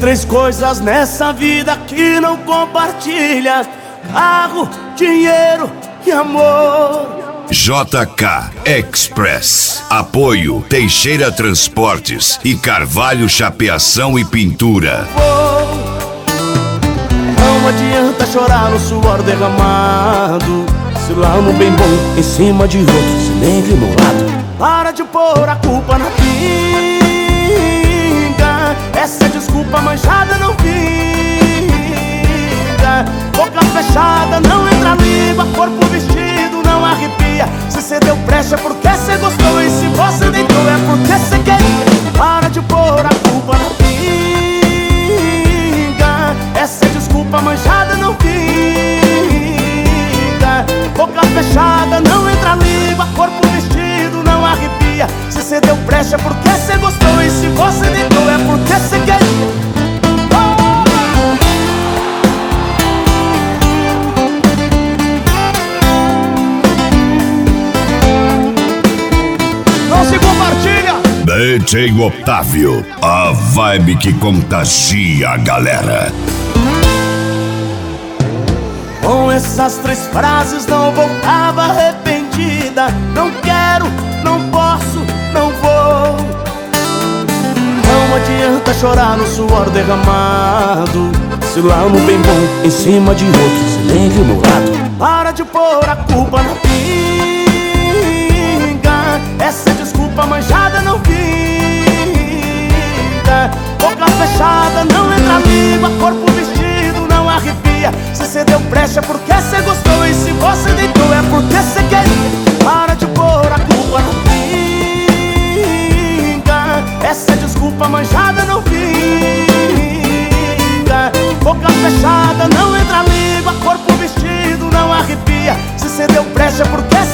três coisas nessa vida que não compartilha: carro, dinheiro e amor. JK Express. Apoio Teixeira Transportes e Carvalho Chapeação e Pintura. Não adianta chorar no suor derramado, se lá no bem bom em cima de outros, nem vi no lado. Para de pôr a culpa na pinga, essa desculpa manchada não vinga. Boca fechada não entra língua, corpo vestido não arrepia. Se cê deu brecha é porque cê gostou, e se você deitou é porque cê queria. Para de pôr a culpa na pinga, essa desculpa manchada não vinga. Boca fechada não entra língua, corpo vestido não arrepia. Se cê deu brecha é porque cê gostou, e se você deitou é porque cê queria. DJ Otávio, a vibe que contagia a galera. Com essas três frases não voltava arrependida. Não quero, não posso, não vou. Não adianta chorar no suor derramado, se lá no bem bom em cima de outros, nem vi no lado. Para de pôr a culpa na pinga, essa desculpa manchada não vinga. Boca fechada não entra língua, corpo vestido não arrepia. Se cê deu brecha é porque cê gostou, e se você deitou é porque cê queria. Para de pôr a culpa na pinga, essa desculpa manchada não vinga. Boca fechada não entra língua, corpo vestido não arrepia. Se cê deu brecha é porque